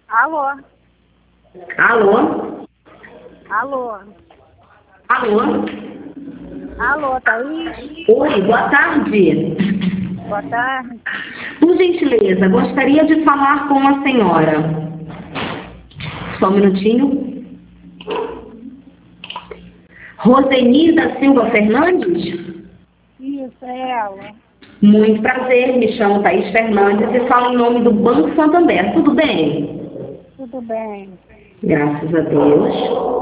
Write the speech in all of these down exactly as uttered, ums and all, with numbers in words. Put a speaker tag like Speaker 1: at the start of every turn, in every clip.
Speaker 1: Alô?
Speaker 2: Alô?
Speaker 1: Alô?
Speaker 2: Alô?
Speaker 1: Alô, Thaís?
Speaker 2: Oi, boa tarde.
Speaker 1: Boa tarde.
Speaker 2: Por gentileza, gostaria de falar com a senhora. Só um minutinho. Roseni da Silva Fernandes?
Speaker 1: Isso, é ela.
Speaker 2: Muito prazer, me chamo Thaís Fernandes e falo em nome do Banco Santander. Tudo bem?
Speaker 1: Tudo bem.
Speaker 2: Graças a Deus.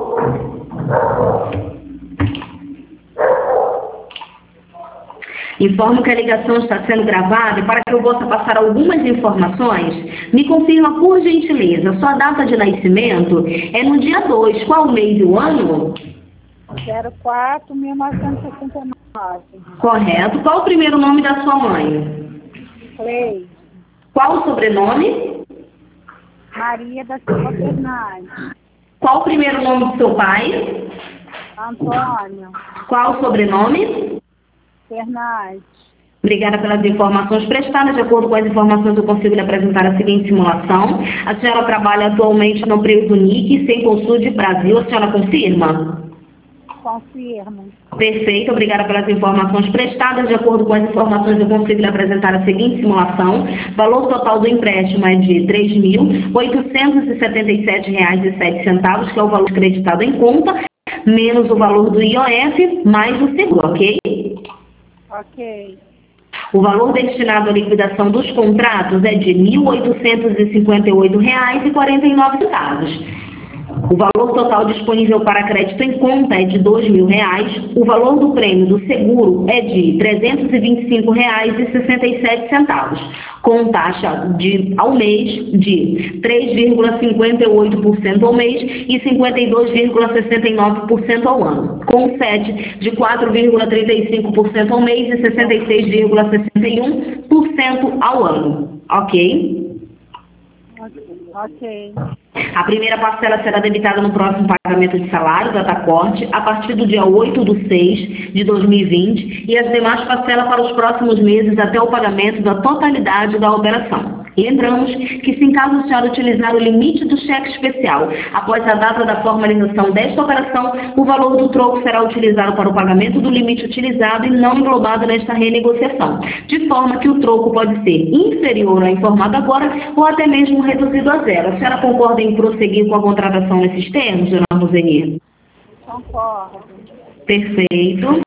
Speaker 2: Informo que a ligação está sendo gravada e para que eu possa passar algumas informações, me confirma por gentileza, sua data de nascimento é no dia dois, qual o mês e o ano?
Speaker 1: zero quatro mil novecentos e sessenta e nove.
Speaker 2: Correto. Qual o primeiro nome da sua mãe?
Speaker 1: Cleide.
Speaker 2: Qual o sobrenome?
Speaker 1: Maria da Silva Fernandes.
Speaker 2: Qual o primeiro nome do seu pai?
Speaker 1: Antônio
Speaker 2: Qual o sobrenome?
Speaker 1: Fernandes.
Speaker 2: Obrigada pelas informações prestadas. De acordo com as informações, eu consigo lhe apresentar a seguinte simulação. A senhora trabalha atualmente no período N I C, sem consulta Brasil. A senhora confirma?
Speaker 1: Confirmo.
Speaker 2: Perfeito, obrigada pelas informações prestadas. De acordo com as informações, eu consigo lhe apresentar a seguinte simulação. Valor total do empréstimo é de três mil oitocentos e setenta e sete reais e sete centavos, que é o valor acreditado em conta, menos o valor do I O F, mais o seguro, ok?
Speaker 1: Ok.
Speaker 2: O valor destinado à liquidação dos contratos é de mil oitocentos e cinquenta e oito reais e quarenta e nove centavos. O valor total disponível para crédito em conta é de dois mil reais. O valor do prêmio do seguro é de trezentos e vinte e cinco reais e sessenta e sete centavos, com taxa de, ao mês de três vírgula cinquenta e oito por cento ao mês e cinquenta e dois vírgula sessenta e nove por cento ao ano, com S E T de quatro vírgula trinta e cinco por cento ao mês e sessenta e seis vírgula sessenta e um por cento ao ano. Ok?
Speaker 1: Ok.
Speaker 2: A primeira parcela será debitada no próximo pagamento de salário, data corte, a partir do dia oito de seis de dois mil e vinte, e as demais parcelas para os próximos meses até o pagamento da totalidade da operação. Lembramos que, se em caso a senhora utilizar o limite do cheque especial após a data da formalização desta operação, o valor do troco será utilizado para o pagamento do limite utilizado e não englobado nesta renegociação, de forma que o troco pode ser inferior ao informado agora ou até mesmo reduzido a zero. A senhora concorda em prosseguir com a contratação nesses termos, dona Roseni?
Speaker 1: Concordo.
Speaker 2: Perfeito.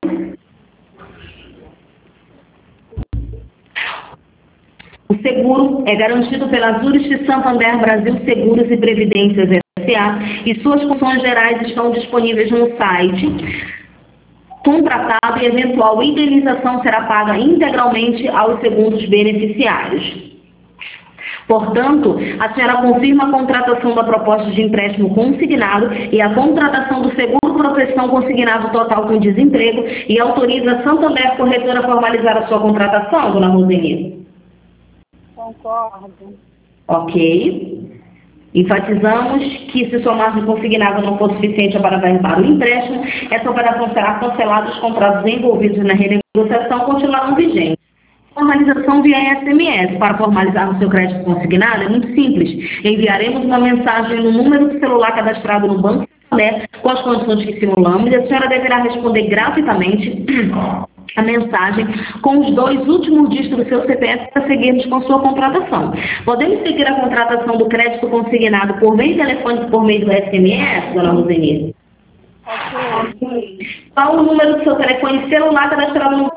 Speaker 2: O seguro é garantido pela Zurich Santander Brasil Seguros e Previdências S A e suas funções gerais estão disponíveis no site. Contratado e eventual indenização será paga integralmente aos segundos beneficiários. Portanto, a senhora confirma a contratação da proposta de empréstimo consignado e a contratação do seguro proteção consignado total com desemprego e autoriza a Santander Corretora a formalizar a sua contratação, dona Roseni?
Speaker 1: Concordo.
Speaker 2: Ok. Enfatizamos que, se sua margem consignada não for suficiente para aguentar o empréstimo, essa operação será cancelada e os contratos envolvidos na renegociação continuarão vigentes. Formalização via S M S. Para formalizar o seu crédito consignado é muito simples. Enviaremos uma mensagem no número de celular cadastrado no Banco Santander com as condições que simulamos e a senhora deverá responder gratuitamente a mensagem com os dois últimos dígitos do seu C P F para seguirmos com sua contratação. Podemos seguir a contratação do crédito consignado por meio telefônico por meio do S M S, dona Roseni?
Speaker 1: Ok.
Speaker 2: Qual o número do seu telefone celular cadastrado no...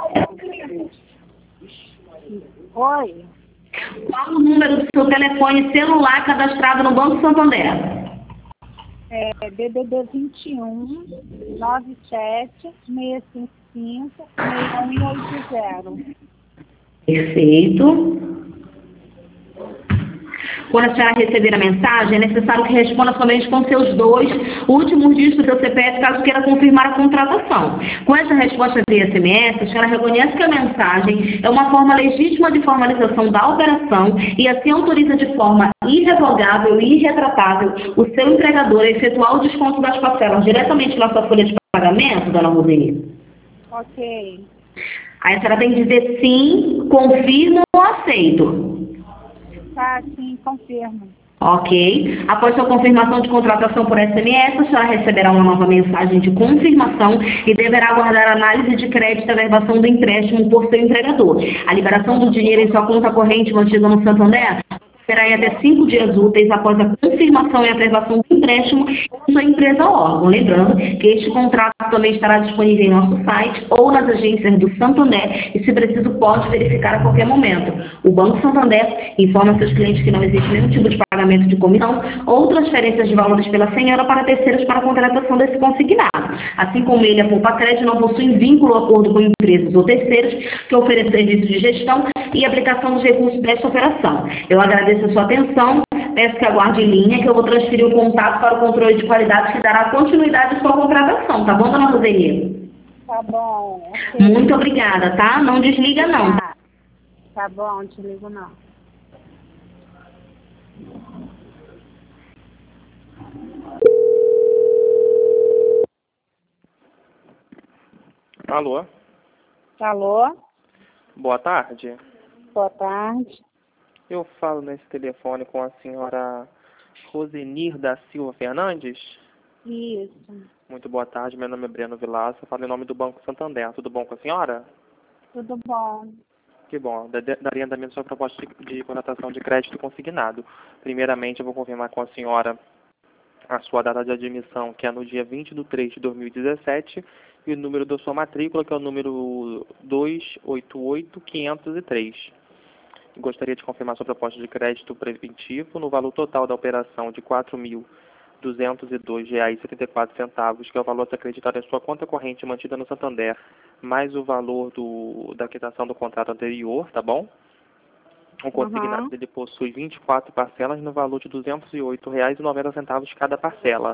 Speaker 1: Oi.
Speaker 2: Qual o número do seu telefone celular cadastrado no Banco Santander?
Speaker 1: É D D D vinte e um, nove sete, seis cinco cinco, seis um oito zero.
Speaker 2: Perfeito. Quando a senhora receber a mensagem, é necessário que responda somente com seus dois últimos dígitos do seu C P F, caso queira confirmar a contratação. Com essa resposta via S M S, a senhora reconhece que a mensagem é uma forma legítima de formalização da operação e assim autoriza de forma irrevogável e irretratável o seu empregador a efetuar o desconto das parcelas diretamente na sua folha de pagamento, dona Roseni?
Speaker 1: Ok.
Speaker 2: Aí a senhora tem que dizer sim, confirmo ou aceito.
Speaker 1: Tá, sim, confirmo.
Speaker 2: Ok. Após sua confirmação de contratação por S M S, a senhora receberá uma nova mensagem de confirmação e deverá aguardar a análise de crédito e averbação do empréstimo por seu entregador. A liberação do dinheiro em sua conta corrente mantida no Santander será em até cinco dias úteis após a confirmação e averbação do empréstimo em sua empresa ou órgão. Lembrando que este contrato também estará disponível em nosso site ou nas agências do Santander e, se preciso, pode verificar a qualquer momento. O Banco Santander informa seus clientes que não existe nenhum tipo de pagamento de comissão ou transferências de valores pela senhora para terceiros para a contratação desse consignado. Assim como ele, a Poupa Crédito não possui vínculo ou acordo com empresas ou terceiros que ofereçam serviços de gestão e aplicação dos recursos desta operação. Eu agradeço a sua atenção, peço que aguarde em linha que eu vou transferir o contato para o controle de qualidade que dará continuidade à sua contratação, tá bom, dona Roseli?
Speaker 1: Tá bom. Okay.
Speaker 2: Muito obrigada, tá? Não desliga não.
Speaker 1: Tá, tá bom, te ligo não.
Speaker 3: Alô?
Speaker 1: Alô?
Speaker 3: Boa tarde.
Speaker 1: Boa tarde.
Speaker 3: Eu falo nesse telefone com a senhora Rosenir da Silva Fernandes.
Speaker 1: Isso.
Speaker 3: Muito boa tarde, meu nome é Breno Vilaça, eu falo em nome do Banco Santander. Tudo bom com a senhora?
Speaker 1: Tudo bom.
Speaker 3: Que bom. Daria andamento à sua proposta de, de contratação de crédito consignado. Primeiramente, eu vou confirmar com a senhora a sua data de admissão, que é no dia vinte de três de dois mil e dezessete, e o número da sua matrícula, que é o número dois oito oito cinco zero três. Gostaria de confirmar sua proposta de crédito preventivo no valor total da operação de quatro mil duzentos e dois reais e setenta e quatro centavos, que é o valor acreditado em sua conta corrente mantida no Santander, mais o valor do, da quitação do contrato anterior, tá bom? O consignado
Speaker 1: Uhum.
Speaker 3: dele possui vinte e quatro parcelas no valor de duzentos e oito reais e noventa centavos cada parcela.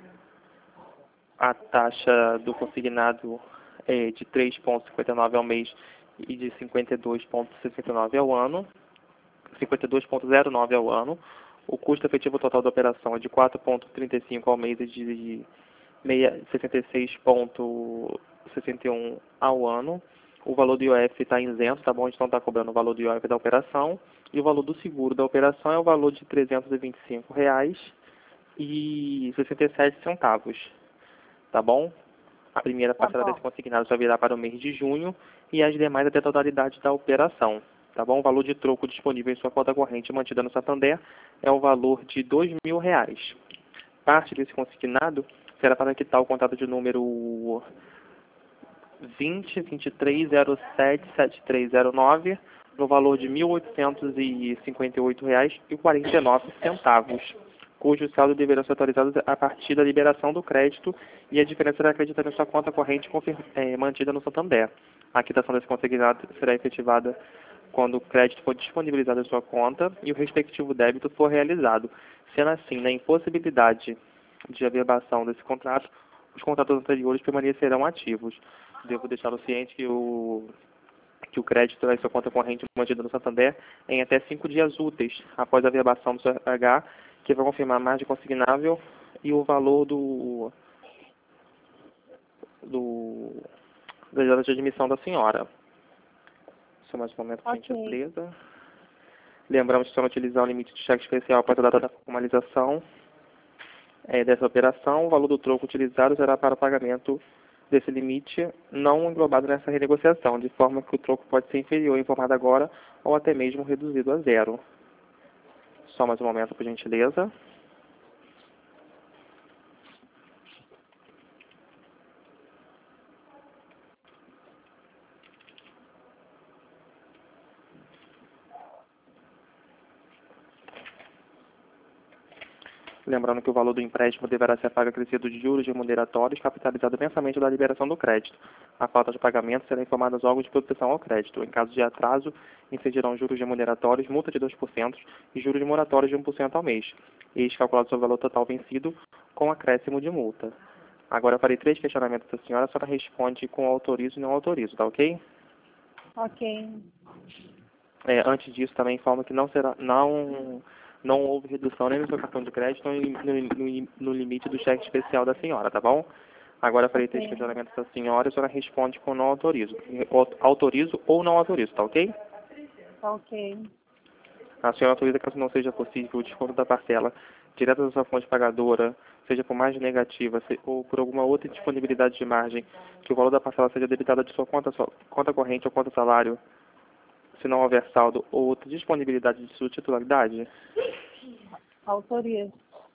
Speaker 3: A taxa do consignado é de três vírgula cinquenta e nove ao mês e de cinquenta e dois vírgula sessenta e nove ao ano, cinquenta e dois vírgula zero nove ao ano. O custo efetivo total da operação é de quatro vírgula trinta e cinco ao mês e de sessenta e seis vírgula sessenta e um ao ano. O valor do I O F está isento, tá bom? A gente não está cobrando o valor do I O F da operação. E o valor do seguro da operação é o valor de trezentos e vinte e cinco reais e sessenta e sete centavos, tá bom? A primeira
Speaker 1: Tá
Speaker 3: parcela
Speaker 1: bom.
Speaker 3: desse consignado só virá para o mês de junho e as demais até a totalidade da operação, tá bom? O valor de troco disponível em sua conta corrente mantida no Santander é o valor de dois mil reais. Parte desse consignado será para quitar o contrato de número vinte, vinte e três, zero sete, setenta e três zero nove no valor de mil oitocentos e cinquenta e oito reais e quarenta e nove centavos, cujo saldo deverá ser atualizado a partir da liberação do crédito e a diferença será acreditada em sua conta corrente é, mantida no Santander. A quitação desse consignado será efetivada quando o crédito for disponibilizado em sua conta e o respectivo débito for realizado. Sendo assim, na impossibilidade de averbação desse contrato, os contratos anteriores permanecerão ativos. Devo deixá-lo ciente que o, que o crédito em sua conta corrente mantida no Santander em até cinco dias úteis após a averbação do seu R H, que vai confirmar a margem consignável e o valor do, do da data de admissão da senhora. Só mais um momento, por
Speaker 1: Ok.
Speaker 3: gentileza. Lembramos que só utilizar o limite de cheque especial após a data da formalização é, dessa operação. O valor do troco utilizado será para o pagamento desse limite não englobado nessa renegociação, de forma que o troco pode ser inferior, informado agora, ou até mesmo reduzido a zero. Só mais um momento, por gentileza. Lembrando que o valor do empréstimo deverá ser pago acrescido de juros remuneratórios, capitalizado mensalmente da liberação do crédito. A falta de pagamento será informada aos órgãos de proteção ao crédito. Em caso de atraso, incidirão juros remuneratórios, multa de dois por cento e juros moratórios de um por cento ao mês. Eles calculados sobre o valor total vencido com acréscimo de multa. Agora eu farei três questionamentos da senhora, a senhora responde com autorizo e não autorizo, tá ok?
Speaker 1: Ok.
Speaker 3: É, antes disso, também informo que não será, não, não houve redução nem no seu cartão de crédito nem no, no, no limite do cheque especial da senhora, tá bom? Agora eu farei três
Speaker 1: Ok.
Speaker 3: questionamentos da senhora e a senhora responde com não autorizo. Autorizo ou não autorizo, tá ok?
Speaker 1: Ok.
Speaker 3: A senhora autoriza, caso não seja possível, o desconto da parcela direta da sua fonte pagadora, seja por margem negativa se, ou por alguma outra disponibilidade de margem, que o valor da parcela seja debitada de sua conta, sua conta corrente ou conta salário, se não houver saldo ou outra disponibilidade de sua titularidade?
Speaker 1: Autorizo.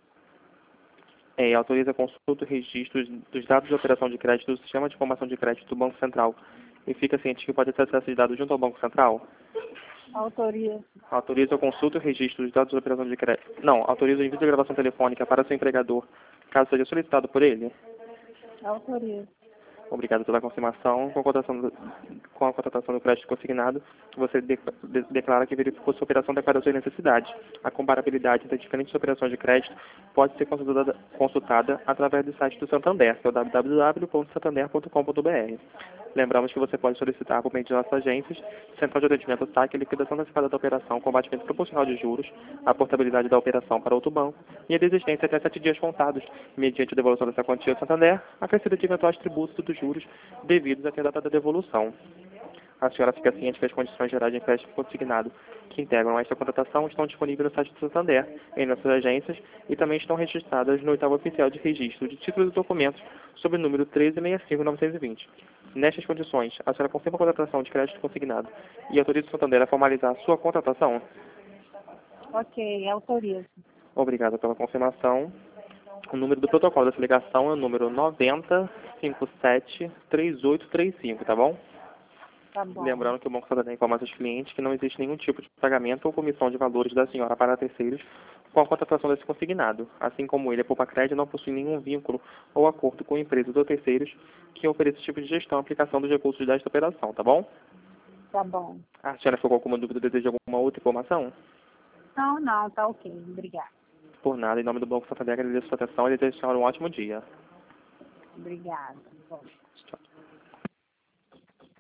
Speaker 3: É, autoriza a consulta e registro dos dados de operação de crédito do Sistema de Informação de Crédito do Banco Central e fica ciente que pode ter acesso de dados junto ao Banco Central?
Speaker 1: Autorizo.
Speaker 3: Autoriza a consulta e registro dos dados de operação de crédito. Não, autoriza o envio de gravação telefônica para seu empregador, caso seja solicitado por ele?
Speaker 1: Autorizo.
Speaker 3: Obrigado pela confirmação. Com a contratação do, com a contratação do crédito consignado, você de, de, declara que verificou sua operação declara sua necessidade. A comparabilidade das diferentes operações de crédito pode ser consultada, consultada através do site do Santander, que é o w w w ponto santander ponto com ponto b r. Lembramos que você pode solicitar por meio de nossas agências, Central de Atendimento S A C, liquidação antecipada da operação com batimento proporcional de juros, a portabilidade da operação para outro banco e a desistência até sete dias contados, mediante a devolução dessa quantia ao Santander, acrescida de eventuais tributos dos juros devidos até a data da devolução. A senhora fica ciente que as condições gerais de empréstimo consignado que integram esta contratação estão disponíveis no site do Santander, em nossas agências, e também estão registradas no oitavo oficial de registro de títulos e documentos sob o número treze sessenta e cinco novecentos e vinte. Nestas condições, a senhora confirma a contratação de crédito consignado e autoriza o Santander a formalizar a sua contratação?
Speaker 1: Ok, autorizo.
Speaker 3: Obrigado pela confirmação. O número do protocolo dessa ligação é o número nove zero cinco sete três oito três cinco, tá bom?
Speaker 1: Tá bom.
Speaker 3: Lembrando que o Banco Santander informa aos seus clientes que não existe nenhum tipo de pagamento ou comissão de valores da senhora para terceiros com a contratação desse consignado. Assim como ele, a Poupa Crédito não possui nenhum vínculo ou acordo com empresas ou terceiros que ofereçam esse tipo de gestão e aplicação dos recursos desta operação, tá bom?
Speaker 1: Tá bom.
Speaker 3: A senhora ficou com alguma dúvida ou deseja alguma outra informação?
Speaker 1: Não, não, tá ok. Obrigada.
Speaker 3: Por nada, em nome do Banco Santander, agradeço a sua atenção e desejo a senhora um ótimo dia.
Speaker 1: Obrigada. Bom.
Speaker 3: Tchau.